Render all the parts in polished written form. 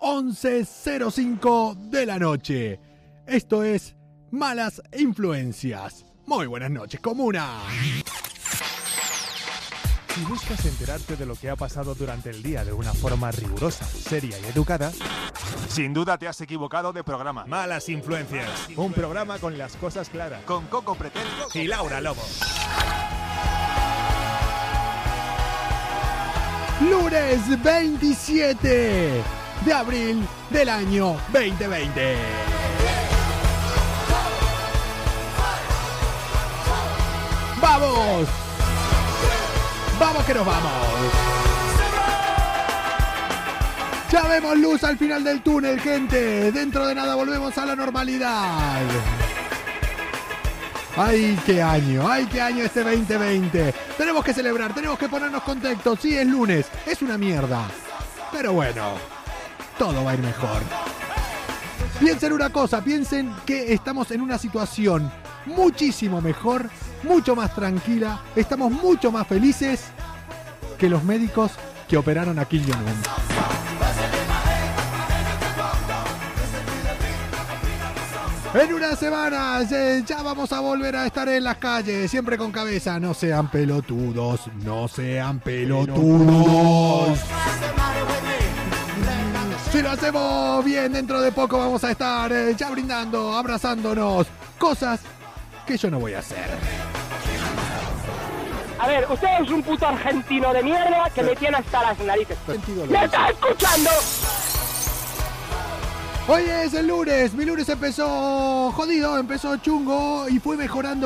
11:05 de la noche. Esto es Malas Influencias. Muy buenas noches, comuna. Si buscas enterarte de lo que ha pasado durante el día de una forma rigurosa, seria y educada, sin duda te has equivocado de programa. Malas Influencias, un programa con las cosas claras, con Coco Pretel y Laura Lobo. Lunes 27 de abril del año 2020. ¡Vamos! ¡Vamos que nos vamos! Ya vemos luz al final del túnel, gente. Dentro de nada volvemos a la normalidad. ¡Ay, qué año! ¡Ay, qué año este 2020! Tenemos que celebrar, tenemos que ponernos contentos. Sí, es lunes, es una mierda. Pero bueno, todo va a ir mejor. Piensen una cosa, piensen que estamos en una situación muchísimo mejor, mucho más tranquila. Estamos mucho más felices que los médicos que operaron a Kim Jong-un. En unas semanas ya vamos a volver a estar en las calles, siempre con cabeza. No sean pelotudos, no sean pelotudos. Si lo hacemos bien, dentro de poco vamos a estar ya brindando, abrazándonos. Cosas que yo no voy a hacer. A ver, usted es un puto argentino de mierda que me tiene hasta las narices. ¡Me está escuchando! Hoy es el lunes, mi lunes empezó jodido, empezó chungo y fue mejorando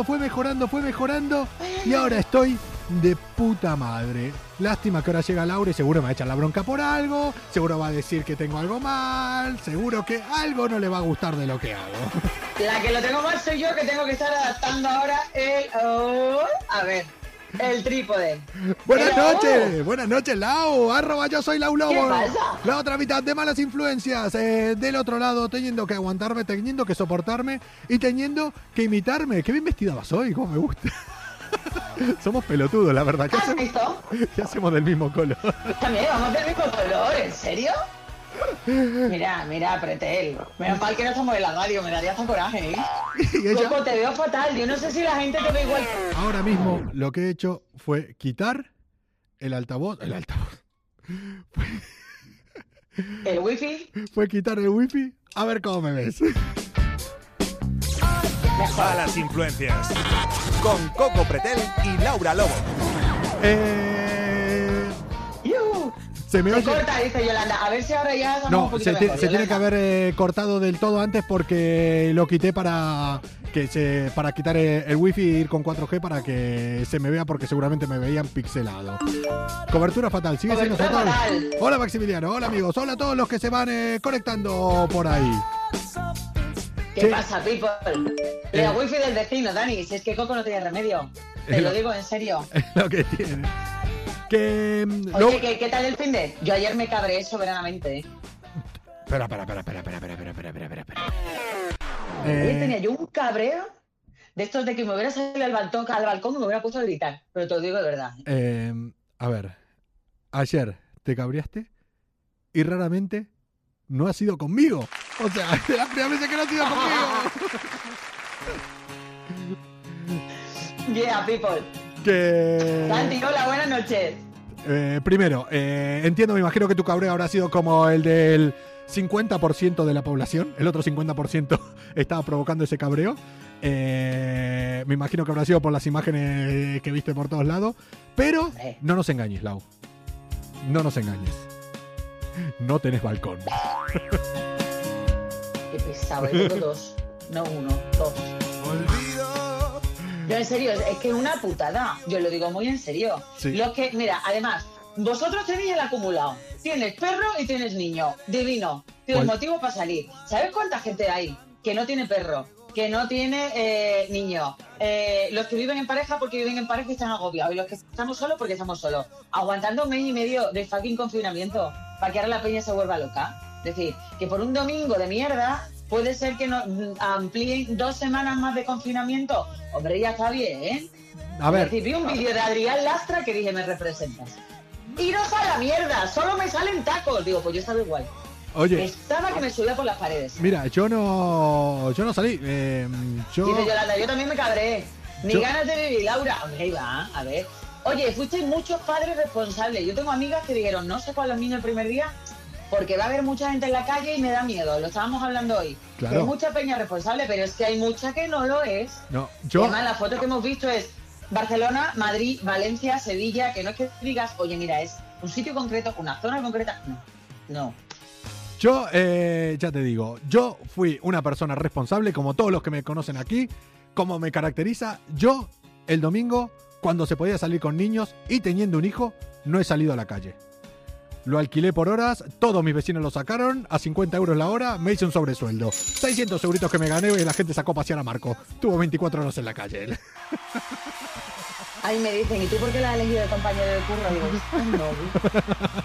y ahora estoy de puta madre. Lástima que ahora llega Laura y seguro me va a echar la bronca por algo, seguro va a decir que tengo algo mal, seguro que algo no le va a gustar de lo que hago. La que lo tengo mal soy yo, que tengo que estar adaptando ahora el trípode. Buenas noches, Lau, @ yo soy Lau Lobo. ¿Qué pasa? La otra mitad de Malas Influencias, del otro lado teniendo que aguantarme, teniendo que soportarme y teniendo que imitarme. Qué bien vestida vas hoy, cómo me gusta. Somos pelotudos, la verdad. ¿Has visto? ¿Qué hacemos del mismo color? También vamos del mismo color, ¿en serio? Mira, Pretel. Menos mal que no estamos en la radio, me daría hasta coraje, ¿eh? Coco, te veo fatal, yo no sé si la gente te ve igual. Ahora mismo lo que he hecho fue quitar el altavoz. ¿El wifi? Fue quitar el wifi. A ver cómo me ves. Malas Influencias, con Coco Pretel y Laura Lobo. Se me oye. Corta, dice Yolanda. A ver si ahora ya estamos un poquito mejor, se tiene que haber cortado del todo antes porque lo quité para quitar el wifi e ir con 4G para que se me vea, porque seguramente me veían pixelado. Cobertura fatal, sigue siendo fatal. Hola Maximiliano, hola amigos, hola a todos los que se van conectando por ahí. ¿Qué pasa, people? El wifi del vecino, Dani, si es que Coco no tiene remedio. Te lo digo en serio. Es lo que tiene. Oye, ¿qué tal el fin de? Yo ayer me cabré soberanamente. Espera. Ayer tenía yo un cabreo de estos de que me hubiera salido al balcón y me hubiera puesto a gritar. Pero te lo digo de verdad. A ver, ayer te cabreaste y raramente no has ido conmigo. O sea, es la primera vez que no has ido conmigo. Yeah, people. Santi, hola, buenas noches. Primero, entiendo, me imagino que tu cabreo habrá sido como el del 50% de la población. El otro 50% estaba provocando ese cabreo. Me imagino que habrá sido por las imágenes que viste por todos lados. Pero no nos engañes, Lau. No nos engañes. No tenés balcón. Qué pesado, tengo dos. No uno, dos. Yo en serio, es que es una putada. Yo lo digo muy en serio. Sí. Los que, mira, además, vosotros tenéis el acumulado. Tienes perro y tienes niño. Divino. Tienes motivo para salir. ¿Sabes cuánta gente hay que no tiene perro? Que no tiene niño. Los que viven en pareja porque viven en pareja y están agobiados. Y los que estamos solos porque estamos solos. Aguantando un mes y medio de fucking confinamiento para que ahora la peña se vuelva loca. Es decir, que por un domingo de mierda puede ser que nos amplíen 2 semanas más de confinamiento. Hombre, ya está bien, ¿eh? A ver. Vi un vídeo de Adrián Lastra que dije, me representas. Iros a la mierda, solo me salen tacos. Digo, pues yo estaba igual. Oye. Estaba que me subía por las paredes. Mira, yo no salí. Dice Yolanda, yo también me cabré. Ni ganas de vivir, Laura. Hombre, va, a ver. Oye, fuisteis muchos padres responsables. Yo tengo amigas que dijeron, no saco a los niños el primer día porque va a haber mucha gente en la calle y me da miedo. Lo estábamos hablando hoy. Claro. Que hay mucha peña responsable, pero es que hay mucha que no lo es. No, Y además, la foto que hemos visto es Barcelona, Madrid, Valencia, Sevilla, que no es que digas, oye, mira, es un sitio concreto, una zona concreta. No. Yo, ya te digo, yo fui una persona responsable, como todos los que me conocen aquí, como me caracteriza. Yo, el domingo, cuando se podía salir con niños y teniendo un hijo, no he salido a la calle. Lo alquilé por horas, todos mis vecinos lo sacaron, a 50 euros la hora, me hice un sobresueldo. 600 euritos que me gané y la gente sacó a pasear a Marco. Tuvo 24 horas en la calle. Ahí me dicen, ¿y tú por qué la has elegido de compañero de curro? Digo,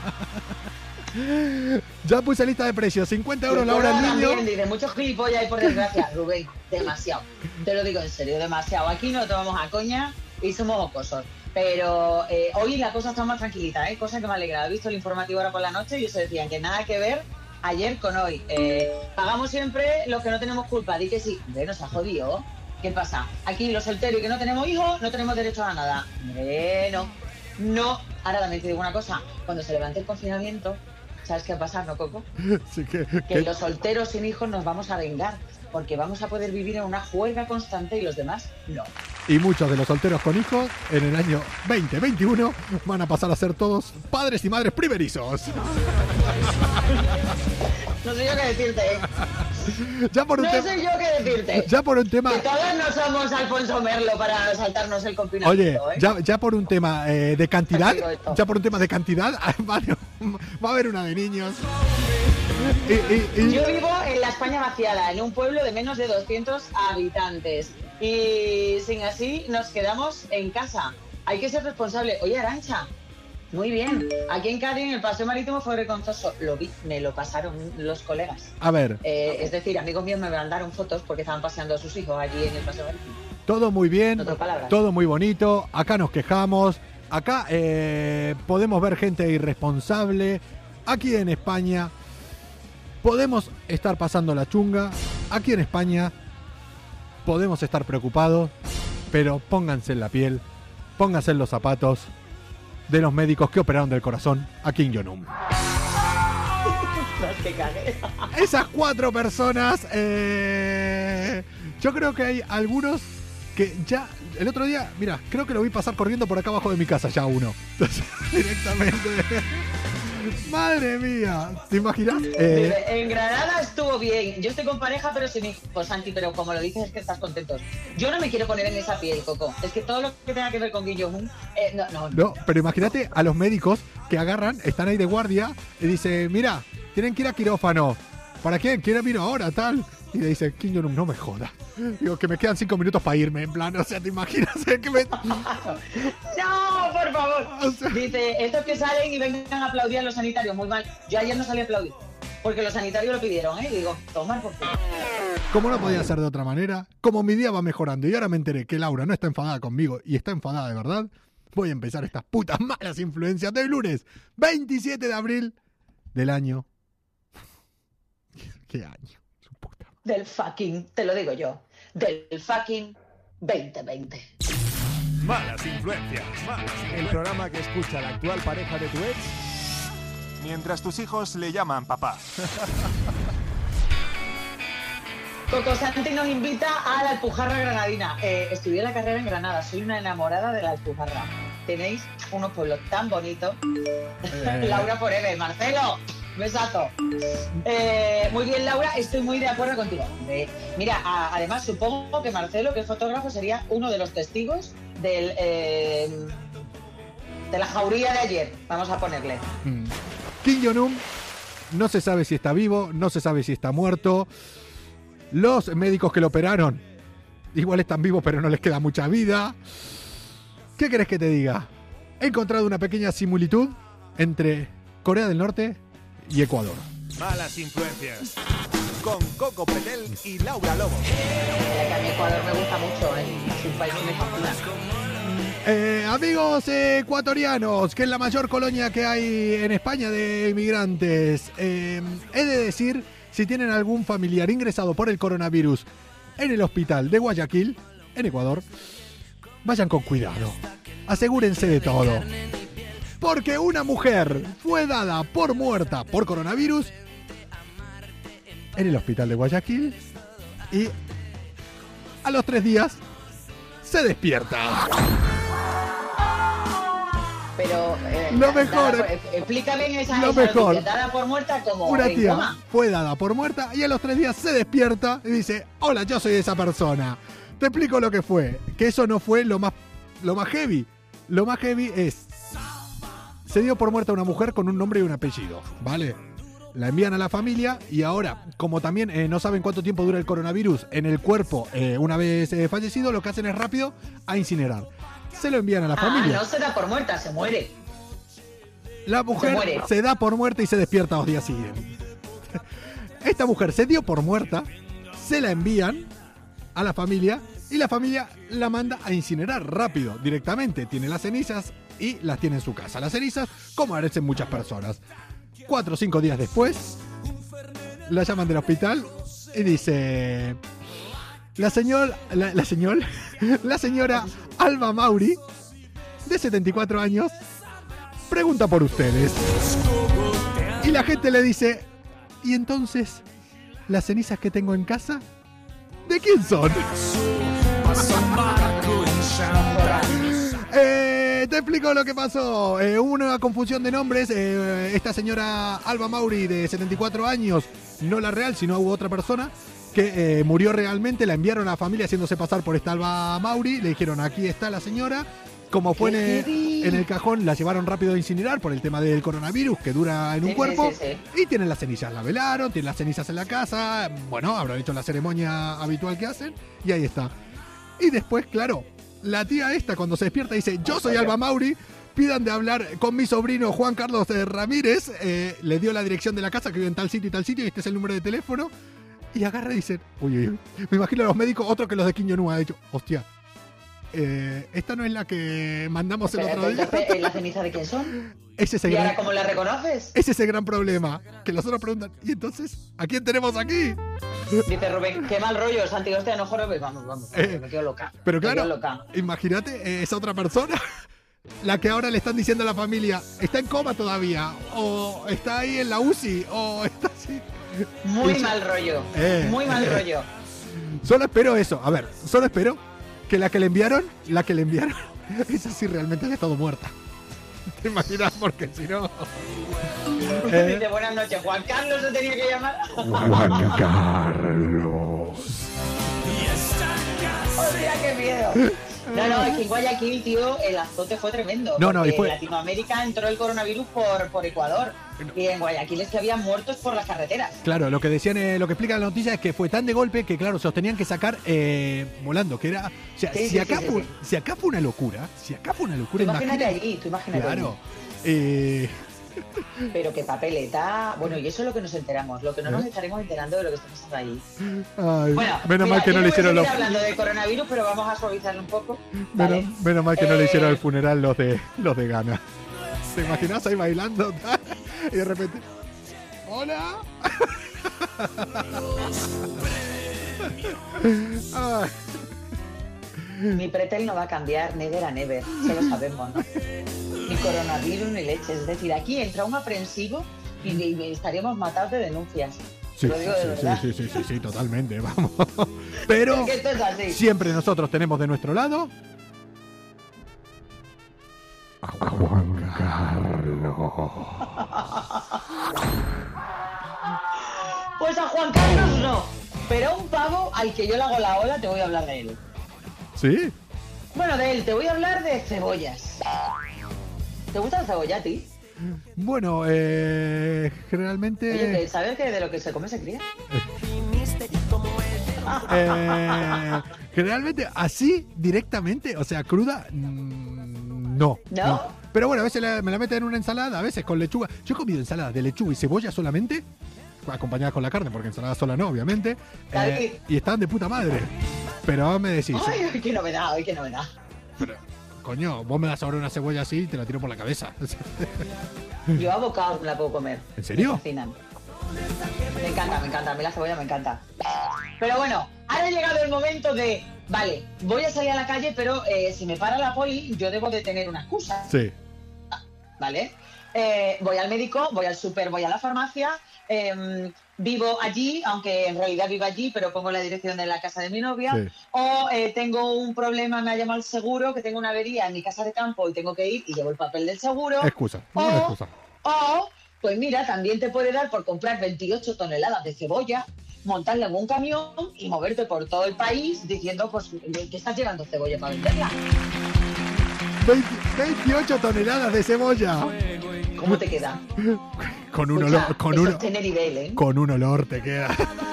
no. Ya puse lista de precios, 50 euros la hora al niño. También, dice, muchos gilipollas hay por desgracia. Rubén, demasiado. Te lo digo en serio, demasiado. Aquí no tomamos a coña y somos jocosos. Pero hoy la cosa está más tranquilita, cosa que me alegra. He visto el informativo ahora por la noche y ellos decían que nada que ver ayer con hoy. Pagamos siempre los que no tenemos culpa. Di que sí. Hombre, nos ha jodido. ¿Qué pasa? Aquí los solteros y que no tenemos hijos no tenemos derecho a nada. Hombre, no. Ahora también te digo una cosa. Cuando se levante el confinamiento, ¿sabes qué va a pasar, no, Coco? Sí, que los solteros sin hijos nos vamos a vengar. Porque vamos a poder vivir en una juerga constante y los demás no. Y muchos de los solteros con hijos en el año 2021 van a pasar a ser todos padres y madres primerizos. No sé yo qué decirte. Ya por un no sé yo qué decirte. Ya por un tema. Que todos no somos Alfonso Merlo para saltarnos el confinamiento. Oye, ya por un tema de cantidad. Ya por un tema de cantidad va a haber una de niños. Yo vivo en la España vaciada, en un pueblo de menos de 200 habitantes. Y sin así nos quedamos en casa. Hay que ser responsable. Oye, Arantxa, muy bien. Aquí en Cádiz, en el paseo marítimo, fue vergonzoso. Lo vi, me lo pasaron los colegas. A ver. Es decir, amigos míos me mandaron fotos porque estaban paseando a sus hijos allí en el paseo marítimo. Todo muy bien, todo muy bonito. Acá nos quejamos. Acá podemos ver gente irresponsable. Aquí en España podemos estar pasando la chunga. Aquí en España podemos estar preocupados. Pero pónganse en la piel, pónganse en los zapatos de los médicos que operaron del corazón a Kim Jong-un. Esas 4 personas, yo creo que hay algunos que ya, el otro día, mira, creo que lo vi pasar corriendo por acá abajo de mi casa ya uno. Entonces, directamente. Madre mía, ¿te imaginas? En Granada estuvo bien. Yo estoy con pareja, pero sin hijos, Santi, pero como lo dices es que estás contento. Yo no me quiero poner en esa piel, Coco. Es que todo lo que tenga que ver con Kim Jong-un, no, pero imagínate a los médicos que agarran, están ahí de guardia y dice, mira, tienen que ir a quirófano. ¿Para quién? ¿Quién vino ahora? Tal. Y le dice, Kim Jong-un, no me jodas. Digo, que me quedan 5 minutos para irme, en plan, o sea, ¿te imaginas? Que me... ¡No, por favor! O sea... Dice, estos que salen y vengan a aplaudir a los sanitarios, muy mal. Yo ayer no salí a aplaudir, porque los sanitarios lo pidieron, Y digo, tomar por favor. Como no podía ser de otra manera, como mi día va mejorando y ahora me enteré que Laura no está enfadada conmigo y está enfadada de verdad, voy a empezar estas putas malas influencias del lunes 27 de abril del año... ¿Qué año? Del fucking, te lo digo yo, del fucking 2020. Malas influencias. El programa que escucha la actual pareja de tu ex mientras tus hijos le llaman papá. Coco Santi nos invita a la Alpujarra granadina. Estudié la carrera en Granada, soy una enamorada de la Alpujarra. Tenéis unos pueblos tan bonitos. Laura Forever, Marcelo. Besazo. Muy bien, Laura, estoy muy de acuerdo contigo. Mira, además supongo que Marcelo, que es fotógrafo, sería uno de los testigos de la jauría de ayer. Vamos a ponerle. Kim Jong-un no se sabe si está vivo, no se sabe si está muerto. Los médicos que lo operaron igual están vivos, pero no les queda mucha vida. ¿Qué querés que te diga? He encontrado una pequeña similitud entre Corea del Norte y Ecuador. Malas influencias con Coco Pretel y Laura Lobo. Que a mí Ecuador me gusta mucho, es un país que me fascina. Amigos ecuatorianos, que es la mayor colonia que hay en España de inmigrantes, he de decir, si tienen algún familiar ingresado por el coronavirus en el hospital de Guayaquil, en Ecuador, vayan con cuidado, asegúrense de todo, porque una mujer fue dada por muerta por coronavirus en el hospital de Guayaquil y a los 3 días se despierta. Pero lo mejor, explícame esa lo noticia, mejor. dada por muerta como Una en tía coma. fue dada por muerta y a los 3 días se despierta y dice, hola, yo soy esa persona. Te explico lo que fue, que eso no fue lo más heavy. Lo más heavy es, se dio por muerta una mujer con un nombre y un apellido, ¿vale? La envían a la familia y ahora, como también no saben cuánto tiempo dura el coronavirus en el cuerpo una vez fallecido, lo que hacen es rápido a incinerar. Se lo envían a la familia. No se da por muerta, se muere. La mujer se da por muerta y se despierta los días siguientes. Esta mujer se dio por muerta, se la envían a la familia y la familia la manda a incinerar rápido, directamente. Tiene las cenizas y las tiene en su casa. Las cenizas, como hacen muchas personas. 4 o 5 días después, la llaman del hospital y dice... La señora Alba Mauri, de 74 años, pregunta por ustedes. Y la gente le dice, ¿y entonces las cenizas que tengo en casa? ¿De quién son? Te explico lo que pasó. Hubo una confusión de nombres. Esta señora Alba Mauri, de 74 años, no la real, sino hubo otra persona que murió realmente. La enviaron a la familia haciéndose pasar por esta Alba Mauri. Le dijeron, aquí está la señora. Como fue en el cajón, la llevaron rápido a incinerar por el tema del coronavirus que dura en un cuerpo. Sí. Y tienen las cenizas, la velaron, tienen las cenizas en la casa. Bueno, habrán hecho la ceremonia habitual que hacen. Y ahí está. Y después, claro, la tía esta cuando se despierta dice, yo soy Alba Mauri, pidan de hablar con mi sobrino Juan Carlos Ramírez. Le dio la dirección de la casa, que vive en tal sitio y este es el número de teléfono. Y agarra y dice, uy, me imagino a los médicos, otro que los de Quiñonúa, ha dicho, hostia, esta no es la que mandamos el otro día. ¿La ceniza de quién son? ¿Y ahora cómo la reconoces? Ese es el gran problema, que los otros preguntan, ¿y entonces a quién tenemos aquí? Dice Rubén, qué mal rollo, Santi, hostia, no jorobe, vamos, me quedo loca. Pero claro, imagínate esa otra persona, la que ahora le están diciendo a la familia, está en coma todavía, o está ahí en la UCI, o está así. Muy mal rollo, muy mal rollo. Solo espero eso, a ver, que la que le enviaron, esa sí realmente haya estado muerta. ¿Te imaginas? Porque si no... Dice, buenas noches, Juan Carlos se tenía que llamar. Juan Carlos. ¡Hostia, qué miedo! No, es que en Guayaquil, tío, el azote fue tremendo. Y fue... En Latinoamérica entró el coronavirus por Ecuador. Y en Guayaquil es que había muertos por las carreteras. Claro, lo que decían, lo que explica la noticia es que fue tan de golpe que, claro, se los tenían que sacar volando. Que era. O sea, si acá fue una locura. Tú imagínate allí. Claro. Pero qué papeleta. Bueno, y eso es lo que nos enteramos. Lo que no nos estaremos enterando de lo que está pasando ahí. Ay, bueno, menos mal que no le hicieron los... hablando de coronavirus, pero vamos a suavizarlo un poco. Menos mal que no le hicieron al funeral los de Ghana. ¿Te imaginas ahí bailando? Y de repente... ¡Hola! Mi pretel no va a cambiar, never a never. Eso lo sabemos, ¿no? Ni coronavirus ni leche. Es decir, aquí entra un aprensivo y estaríamos matados de denuncias. Sí, totalmente, vamos. Pero esto es así. Siempre nosotros tenemos de nuestro lado a Juan Carlos. Pues a Juan Carlos no, pero a un pavo al que yo le hago la ola te voy a hablar de él. ¿Sí? Bueno, de él, te voy a hablar de cebollas. ¿Te gusta la cebolla a ti? Bueno, generalmente... Oye, ¿sabes que de lo que se come se cría? Generalmente, así, directamente, o sea, cruda, no. Pero bueno, a veces me la meten en una ensalada, a veces con lechuga. Yo he comido ensalada de lechuga y cebolla solamente, acompañadas con la carne, porque ensalada sola no, obviamente. Y estaban de puta madre. Pero me decís... ¡Ay, qué novedad! Pero, Coño, vos me das ahora una cebolla así y te la tiro por la cabeza. Yo a bocados me la puedo comer. ¿En serio? Me fascinan. Me encanta, a mí la cebolla me encanta. Pero bueno, ahora ha llegado el momento de, vale, voy a salir a la calle, pero si me para la poli, yo debo de tener una excusa. Sí. ¿Vale? Voy al médico, voy al súper, voy a la farmacia, vivo allí, aunque en realidad vivo allí, pero pongo la dirección de la casa de mi novia, Sí. o tengo un problema, me ha llamado el seguro, que tengo una avería en mi casa de campo y tengo que ir y llevo el papel del seguro. Excusa. Una excusa. O, pues mira, también te puede dar por comprar 28 toneladas de cebolla, montarla en un camión y moverte por todo el país diciendo, pues, que estás llevando cebolla para venderla. 28 toneladas de cebolla. ¿Cómo te queda? Con un Escucha, olor, con eso un, es tener nivel, ¿eh? con un olor te queda.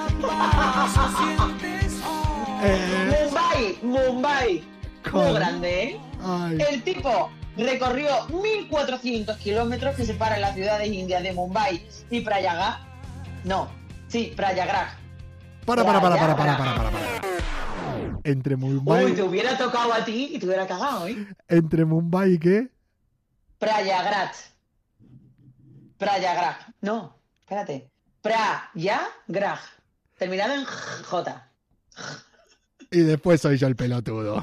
Mumbai. Con- Muy grande, ¿eh? Ay. El tipo recorrió 1.400 kilómetros que separan las ciudades indias de Mumbai y Prayagraj. Prayagraj. Para. Entre Mumbai. Uy, te hubiera tocado a ti y te hubiera cagado, ¿eh? Entre Mumbai y qué? Prayagraj. No, espérate. Prayagraj. Terminado en J. Y después soy yo el pelotudo.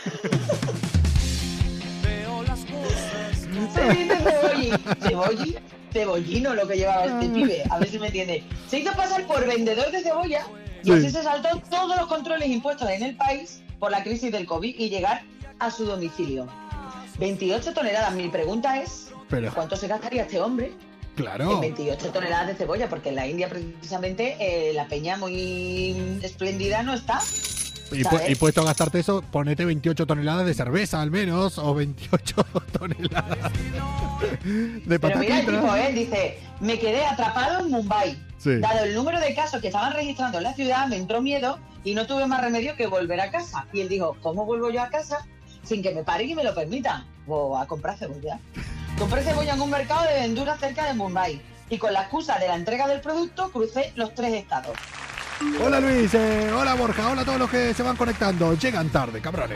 Se dice cebollino lo que llevaba este pibe, a ver si me entiende. Se hizo pasar por vendedor de cebolla y Sí. así se saltó todos los controles impuestos en el país por la crisis del COVID y llegar a su domicilio. 28 toneladas. Mi pregunta es, Pero, ¿cuánto se gastaría este hombre claro. en 28 toneladas de cebolla? Porque en la India precisamente la peña muy espléndida no está. Y puesto a gastarte eso, ponete 28 toneladas de cerveza al menos, o 28 toneladas de Pero mira el tipo, patatitas. dice, me quedé atrapado en Mumbai. Sí. Dado el número de casos que estaban registrando en la ciudad, me entró miedo y no tuve más remedio que volver a casa. Y él dijo, ¿cómo vuelvo yo a casa sin que me paren y me lo permitan? O a comprar cebolla. Compré cebolla en un mercado de verduras cerca de Mumbai y con la excusa de la entrega del producto crucé los 3 estados. Hola Luis, hola Borja, hola a todos los que se van conectando. Llegan tarde, cabrones.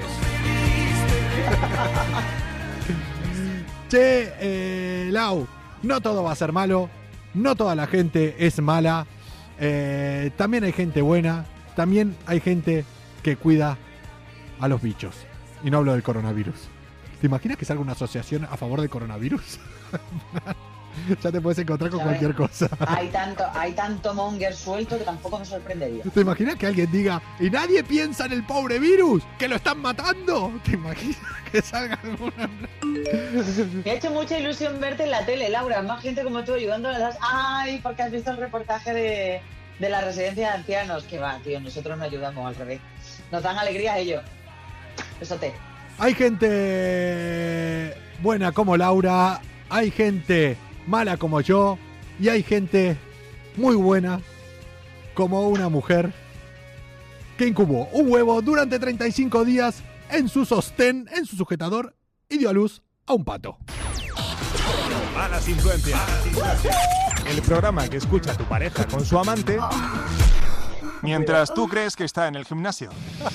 Che, Lau, no todo va a ser malo, no toda la gente es mala, también hay gente buena, también hay gente que cuida a los bichos. Y no hablo del coronavirus. ¿Te imaginas que salga una asociación a favor del coronavirus? Ya te puedes encontrar con ¿Sabes? cualquier cosa. Hay tanto monger suelto que tampoco me sorprendería. ¿Te imaginas que alguien diga, y nadie piensa en el pobre virus, que lo están matando? ¿Te imaginas que salga alguna? Me ha hecho mucha ilusión verte en la tele, Laura. Más gente como tú ayudando a las... Ay, porque has visto el reportaje de la residencia de ancianos. Que va, tío, nosotros no ayudamos al revés. Nos dan alegría a ellos. Besote. Hay gente buena como Laura, hay gente mala como yo, y hay gente muy buena como una mujer que incubó un huevo durante 35 días en su sostén, en su sujetador, y dio a luz a un pato. Malas influencias. El programa que escucha tu pareja con su amante. Mientras tú crees que está en el gimnasio.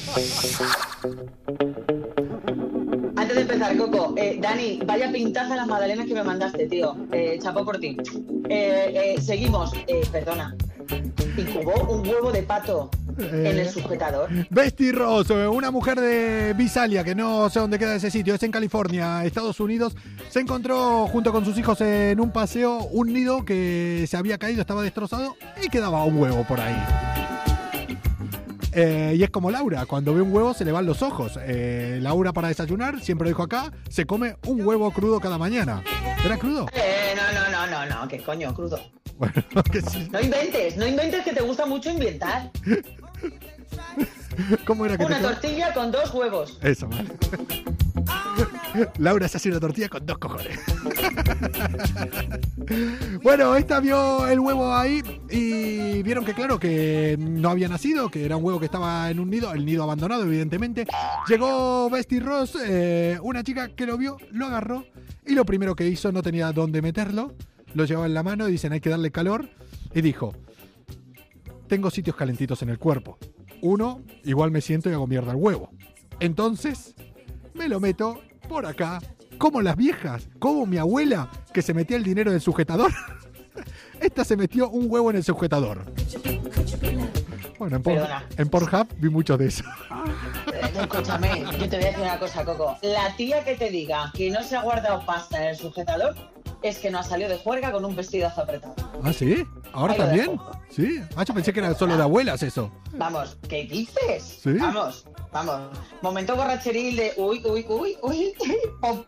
Antes de empezar, Coco, Dani, vaya pintaza las magdalenas que me mandaste, tío. Chapó por ti. Seguimos. Perdona. Incubó un huevo de pato en el sujetador. Bestie Ross, una mujer de Visalia, que no sé dónde queda ese sitio, es en California, Estados Unidos, se encontró junto con sus hijos en un paseo un nido que se había caído, estaba destrozado y quedaba un huevo por ahí. Y es como Laura, cuando ve un huevo se le van los ojos. Laura, para desayunar, siempre lo dijo acá, se come un huevo crudo cada mañana. ¿Era crudo? No, ¿qué coño, crudo? Bueno, que sí. No inventes que te gusta mucho inventar. ¿Cómo era que Una te tortilla con 2 huevos. Eso, vale. Laura se hace una tortilla con 2 cojones. Bueno, esta vio el huevo ahí y vieron que claro, que no había nacido, que era un huevo que estaba en un nido, el nido abandonado evidentemente. Llegó Bestie Ross, una chica que lo vio, lo agarró y lo primero que hizo, no tenía dónde meterlo, lo llevaba en la mano, dicen hay que darle calor, y dijo, tengo sitios calentitos en el cuerpo. Uno, igual me siento y hago mierda al huevo. Entonces, me lo meto por acá, como las viejas, como mi abuela que se metía el dinero en el sujetador. Esta se metió un huevo en el sujetador. Bueno, en Pornhub vi mucho de eso. Escúchame, yo te voy a decir una cosa, Coco. La tía que te diga que no se ha guardado pasta en el sujetador es que no ha salido de juerga con un vestidazo apretado. ¿Ah, sí? ¿Ahora ahí también? Sí. Ah, yo pensé que era solo de abuelas eso. Vamos, ¿qué dices? ¿Sí? Vamos. Momento borracheril de uy. Pop.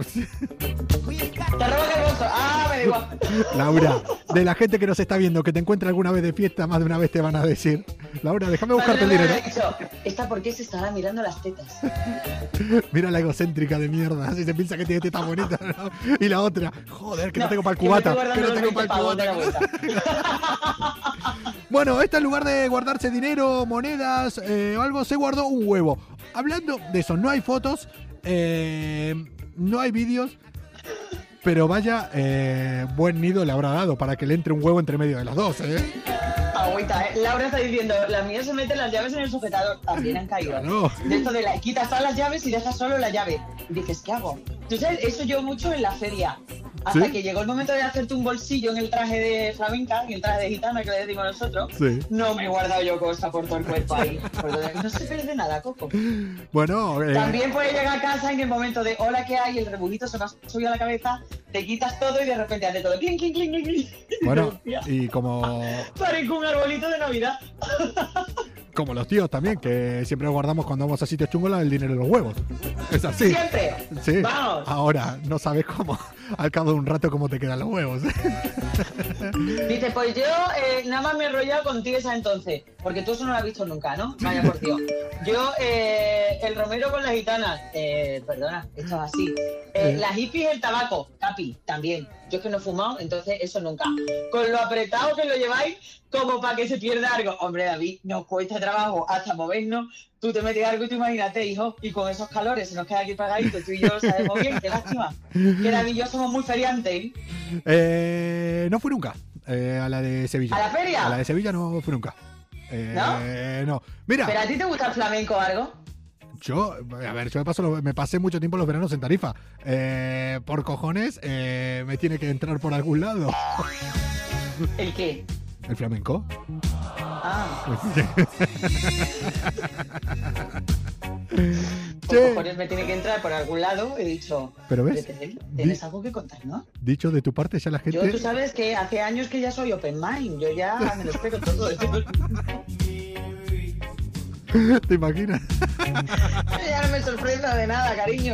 Te roban el bolso. Me da igual. Laura, de la gente que nos está viendo, que te encuentra alguna vez de fiesta, más de una vez te van a decir: Laura, déjame buscarte el dinero. ¿Esta por qué se estará mirando las tetas? Mira la egocéntrica de mierda, así se piensa que tiene tetas bonitas, ¿no? Y la otra, joder, que no tengo para el cubata. Que no tengo para el cubata. Bueno, esta en lugar de guardarse dinero, monedas o algo, se guardó un huevo. Hablando de eso, no hay fotos, no hay vídeos, pero vaya buen nido le habrá dado para que le entre un huevo entre medio de las dos, Agüita, Laura está diciendo, las mías se meten las llaves en el sujetador. También han caído. Claro. De esto de quitas todas las llaves y dejas solo la llave. Y dices, ¿qué hago? Tú sabes, eso yo mucho en la feria. Hasta ¿Sí? que llegó el momento de hacerte un bolsillo en el traje de flamenca, en el traje de gitana que le decimos nosotros. Sí. No me he guardado yo cosas por todo el cuerpo ahí. No se pierde nada, Coco. Bueno, También puedes llegar a casa en el momento de hola, ¿qué hay? El rebujito se me ha subido a la cabeza, te quitas todo y de repente hace todo clink, clink, clink, clink. bueno, y como Parezco un arbolito de Navidad. Como los tíos también, que siempre guardamos cuando vamos a sitios chungos el dinero de los huevos. Es así. Siempre. Sí. Vamos. Ahora, no sabes cómo, al cabo de un rato, cómo te quedan los huevos. Dice, pues yo nada más me he enrollado contigo esa entonces, porque tú eso no lo has visto nunca, ¿no? Vaya por Dios. Yo, el romero con las gitanas, perdona, esto es así. Las hippies, el tabaco, capi, también. Yo es que no he fumado, entonces eso nunca. Con lo apretado que lo lleváis, como para que se pierda algo. Hombre, David, nos cuesta trabajo hasta movernos. Tú te metes algo y tú imagínate, hijo, y con esos calores se nos queda aquí pagadito. Tú y yo lo sabemos bien, qué lástima. Que David y yo somos muy feriantes. No fui nunca a la de Sevilla. ¿A la feria? A la de Sevilla no fui nunca. ¿No? No. Mira. ¿Pero a ti te gusta el flamenco o algo? Yo me pasé mucho tiempo los veranos en Tarifa. Por cojones, me tiene que entrar por algún lado. ¿El qué? ¿El flamenco? Por cojones me tiene que entrar por algún lado. He dicho, pero ves, tienes algo que contar, ¿no? Dicho de tu parte, ya la gente... Tú sabes que hace años que ya soy open mind. Yo ya me lo espero todo. ¿Te imaginas? Ya no me sorprendo de nada, cariño.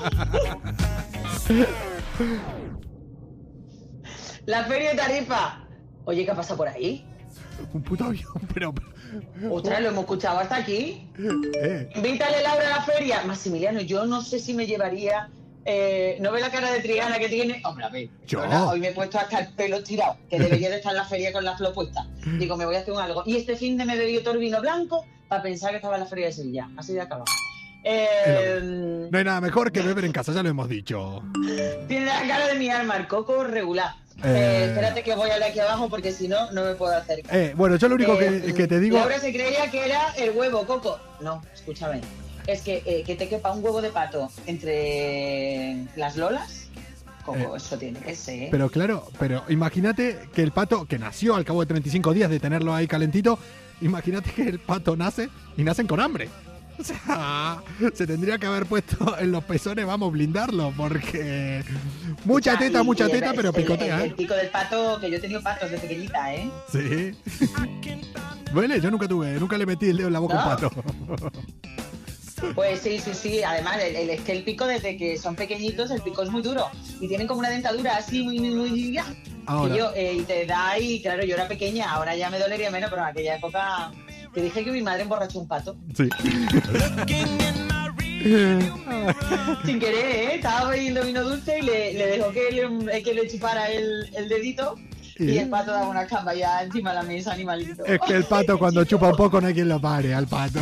La feria de Tarifa. Oye, ¿qué pasa por ahí? Un puto avión, pero... Ostras, lo hemos escuchado hasta aquí. Invítale, Laura, a la feria. Maximiliano, yo no sé si me llevaría... ¿no ve la cara de Triana que tiene? Hombre, a ver. Yo. Hoy me he puesto hasta el pelo tirado, que debería de estar en la feria con la flor puesta. Digo, me voy a hacer un algo. Y este fin de me bebió todo el vino blanco para pensar que estaba en la feria de Sevilla. Así de acabado. No hay nada mejor que beber en casa, ya lo hemos dicho. Tiene la cara de mi alma, el Coco regular. Espérate que voy a hablar aquí abajo porque si no, no me puedo acercar. Bueno, yo lo único que te digo... Laura se creía que era el huevo, Coco. No, escúchame. Es que te quepa un huevo de pato entre las lolas. Coco, eso tiene que ser. Pero claro, imagínate que el pato, que nació al cabo de 35 días de tenerlo ahí calentito, imagínate que el pato nace y nacen con hambre. O sea, se tendría que haber puesto en los pezones, vamos, blindarlo, porque mucha teta, pero picotea. El pico del pato, que yo he tenido patos de pequeñita, ¿eh? Sí. Duele, yo nunca le metí el dedo en la boca a un pato. Pues sí. Además, es que el pico, desde que son pequeñitos, el pico es muy duro. Y tienen como una dentadura así muy... Ahora. Y te da y claro, yo era pequeña, ahora ya me dolería menos, pero en aquella época te dije que mi madre emborrachó un pato. Sí. Sin querer, estaba bebiendo vino dulce y le dejó que le chupara el dedito. Y el pato daba una camba ya encima de la mesa, animalito. Es que el pato cuando chupa un poco no hay quien lo pare, al pato.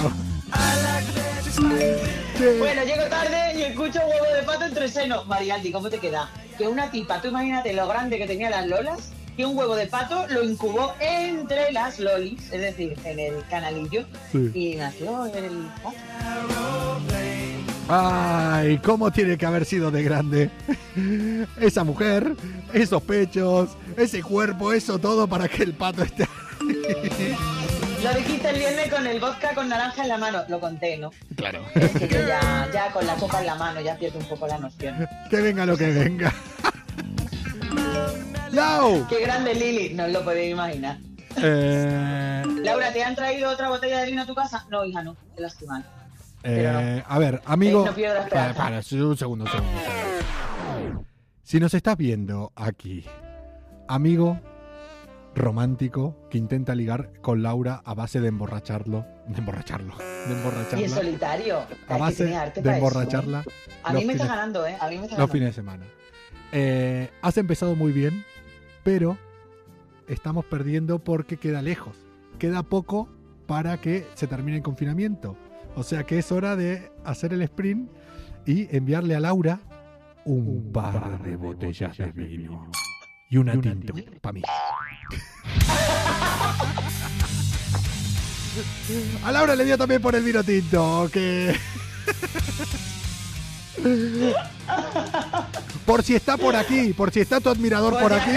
Bueno, llego tarde y escucho un huevo de pato entre senos. Marialdi, ¿cómo te queda? Que una tipa, tú imagínate lo grande que tenía las lolas, que un huevo de pato lo incubó entre las lolis, es decir, en el canalillo, sí. Y nació el pato. Ay, cómo tiene que haber sido de grande esa mujer, esos pechos, ese cuerpo, eso todo para que el pato esté. Lo dijiste el viernes con el vodka con naranja en la mano. Lo conté, ¿no? Claro. Es que yo ya con la copa en la mano ya pierdo un poco la noción. Que venga lo que venga. ¡Lau! Qué grande Lili, no os lo podéis imaginar. Laura, ¿te han traído otra botella de vino a tu casa? No, hija, no. Qué lástima. A ver, amigo. No pierdo la esperanza. Para, un segundo. Si nos estás viendo aquí, amigo romántico que intenta ligar con Laura a base de emborracharla. Y en solitario. A base de emborracharla. Eso, A mí me está ganando, ¿eh? A mí me está ganando. Los fines de semana. Has empezado muy bien, pero estamos perdiendo porque queda lejos. Queda poco para que se termine el confinamiento. O sea que es hora de hacer el sprint y enviarle a Laura un par de botellas de vino. Y una tinto para mí. A Laura le dio también por el vino tinto, que... Por si está por aquí, por si está tu admirador por aquí.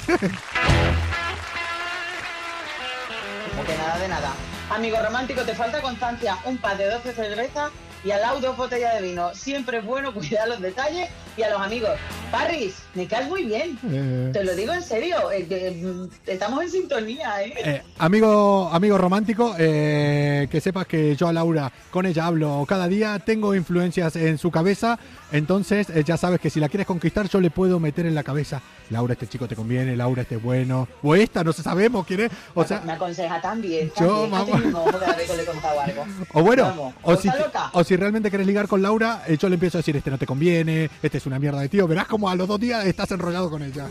De nada. Amigo romántico, te falta constancia. Un par de 12 cervezas y al lado 2 botellas de vino. Siempre es bueno cuidar los detalles y a los amigos. Parris, me caes muy bien. Te lo digo en serio. Estamos en sintonía, Amigo romántico, que sepas que yo a Laura, con ella hablo cada día, tengo influencias en su cabeza, entonces ya sabes que si la quieres conquistar yo le puedo meter en la cabeza: Laura, este chico te conviene, Laura, este es bueno, o esta, no sabemos quién es. O sea, me aconseja también. Yo, vamos. Le he contado algo. O bueno, vamos, o si realmente querés ligar con Laura, yo le empiezo a decir: este no te conviene, este es una mierda de tío. Verás como a los 2 días estás enrollado con ella.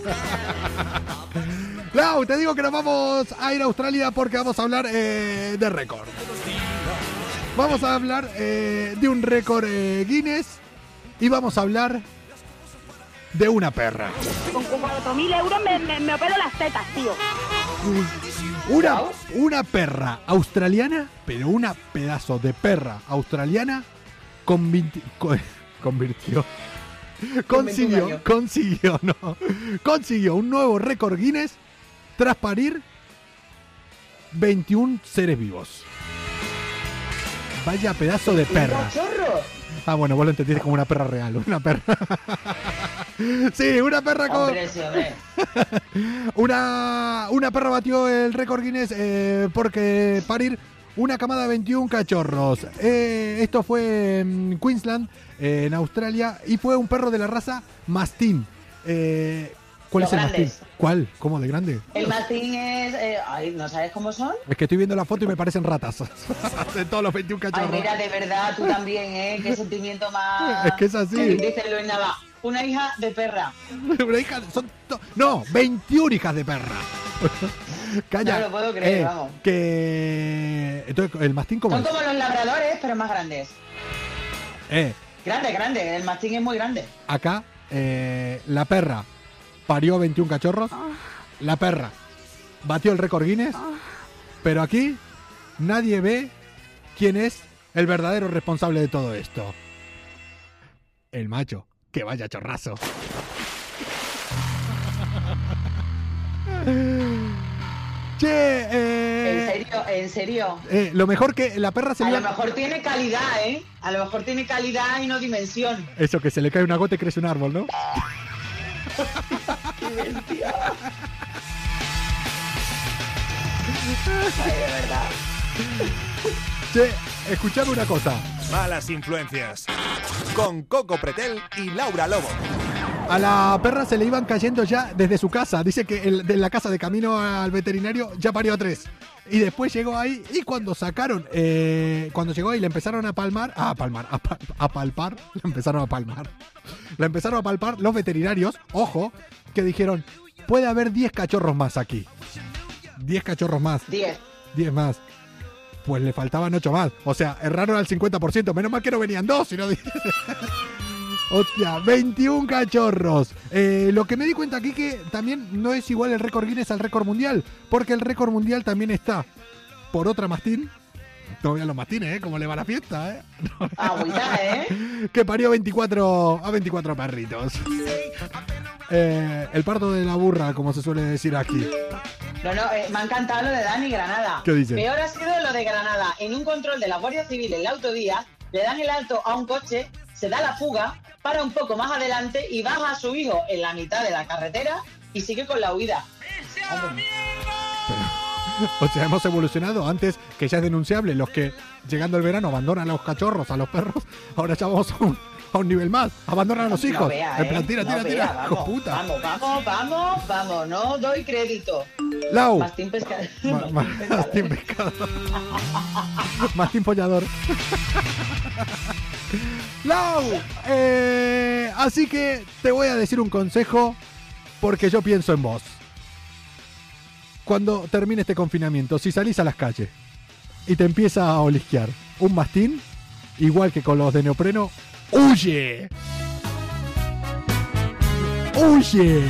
Lau, te digo que nos vamos a ir a Australia porque vamos a hablar de récord. Vamos a hablar de un récord Guinness y vamos a hablar de una perra. Con 4.000 euros me opero las tetas, tío. Una perra australiana, pero una pedazo de perra australiana consiguió un nuevo récord Guinness tras parir 21 seres vivos. Vaya pedazo de perra. Ah, bueno, vos lo entendiste como una perra real, una perra. Sí, una perra con... Hombre, sí, hombre. Una perra batió el récord Guinness porque parir una camada de 21 cachorros. Esto fue en Queensland, en Australia, y fue un perro de la raza Mastín. ¿Cuál es el Mastín? ¿Cuál? ¿Cómo de grande? El Mastín es... ¿no sabes cómo son? Es que estoy viendo la foto y me parecen ratas. De todos los 21 cachorros. Ay, mira, de verdad, tú también, Qué sentimiento más... Es que es así. Dice Luis Nava, una hija de perra. Una hija... No, 21 hijas de perra. Calla. No lo puedo creer, vamos. Entonces, ¿el Mastín cómo son es? como los labradores, pero más grandes. Grande. El Mastín es muy grande. Acá, la perra parió 21 cachorros. La perra batió el récord Guinness. Pero aquí nadie ve quién es el verdadero responsable de todo esto. El macho. Que vaya chorrazo. Che, ¿En serio? Lo mejor que la perra se A lo mejor tiene calidad, A lo mejor tiene calidad y no dimensión. Eso, que se le cae una gota y crece un árbol, ¿no? ¡Qué bestia! Ay, de verdad. Che, escuchame una cosa. Malas influencias. Con Coco Pretel y Laura Lobo. A la perra se le iban cayendo ya desde su casa. Dice que de la casa de camino al veterinario ya parió a 3. Y después llegó ahí y cuando sacaron, cuando llegó ahí le empezaron a palpar. La empezaron a palpar los veterinarios. Ojo, que dijeron, puede haber 10 cachorros más aquí. 10 cachorros más. 10 más. Pues le faltaban 8 más. O sea, erraron al 50%. Menos mal que no venían 2, sino... Hostia, 21 cachorros. Lo que me di cuenta aquí que también no es igual el récord Guinness al récord mundial, porque el récord mundial también está por otra mastín No voy a los mastines, ¿cómo le va la fiesta, Agüita, ¿eh? Que parió 24 perritos. El parto de la burra, como se suele decir aquí. No, me ha encantado lo de Dani Granada. ¿Qué dice? Peor ha sido lo de Granada. En un control de la Guardia Civil en la autovía, le dan el alto a un coche, se da la fuga, para un poco más adelante y baja a su hijo en la mitad de la carretera y sigue con la huida. O sea, hemos evolucionado. Antes, que ya es denunciable, los que llegando el verano abandonan a los cachorros, a los perros, ahora ya vamos a un nivel más. Abandonan a los hijos. No vea, en plan, tira. Vamos, Puta. vamos, no doy crédito. Lau. Mastín pescador. Mastín pescador. Mastín follador. Lau. Así que te voy a decir un consejo porque yo pienso en vos. Cuando termine este confinamiento, si salís a las calles y te empieza a olisquear un mastín, igual que con los de neopreno, ¡huye! ¡Huye!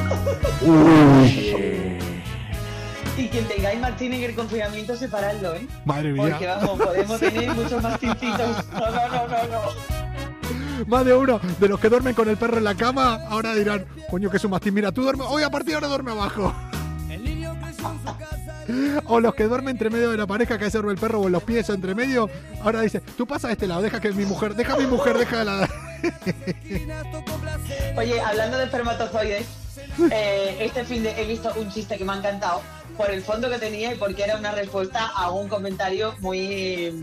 ¡Huye! Y quien tengáis mastín en el confinamiento, separadlo, ¿eh? Madre mía. Porque vamos, podemos tener muchos mastincitos. No. Más de uno de los que duermen con el perro en la cama, ahora dirán, coño, que es un mastín, mira, tú duermes, hoy a partir de ahora duerme abajo. O los que duermen entre medio de la pareja, que se duerme el perro o en los pies o entre medio, ahora dice, tú pasa a este lado, deja mi mujer de la... Oye, hablando de espermatozoides, este fin de he visto un chiste que me ha encantado por el fondo que tenía y porque era una respuesta a un comentario muy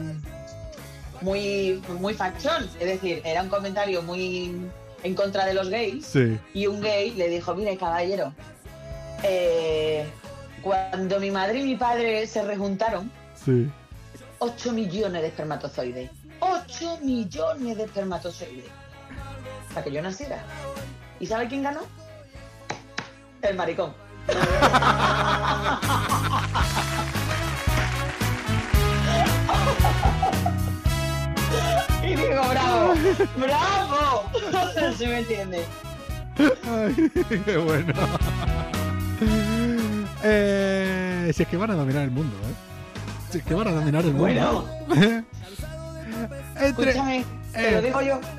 fachón. Es decir, era un comentario muy en contra de los gays. Sí. Y un gay le dijo, mire, caballero, cuando mi madre y mi padre se rejuntaron, Sí. 8 millones de espermatozoides. 8 millones de espermatozoides. Para que yo naciera. ¿Y sabe quién ganó? El maricón. Y digo, bravo, ¡bravo! ¿Se me entiende? Ay, qué bueno. Si es que van a dominar el mundo, Si es que van a dominar el mundo. Bueno. Escúchame, te lo digo yo.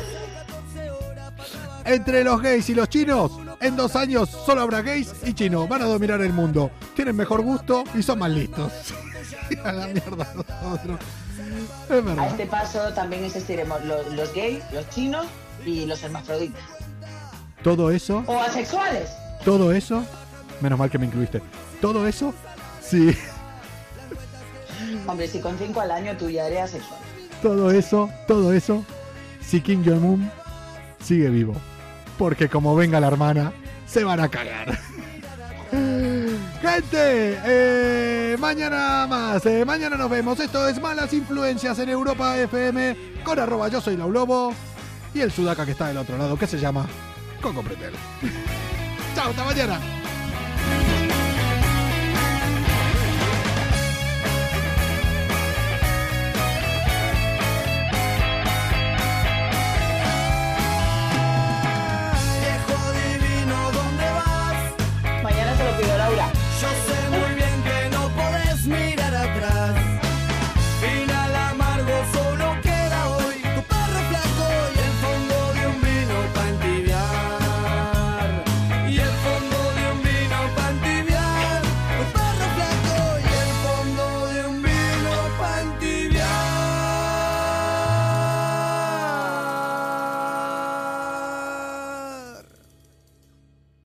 Entre los gays y los chinos, en 2 años solo habrá gays y chinos. Van a dominar el mundo. Tienen mejor gusto y son más listos. A la mierda nosotros. Es verdad. A este paso también existiremos los gays, los chinos y los hermafroditas. Todo eso, O asexuales. todo eso, menos mal que me incluiste. Todo eso, sí. Hombre, si con 5 al año tú ya eres asexual. Todo eso, si Kim Jong-un sigue vivo. Porque como venga la hermana, se van a cagar. Gente, mañana más, mañana nos vemos. Esto es Malas Influencias en Europa FM con @ yo soy Laulobo y el sudaca que está del otro lado, que se llama Coco Pretel. Chao, hasta mañana.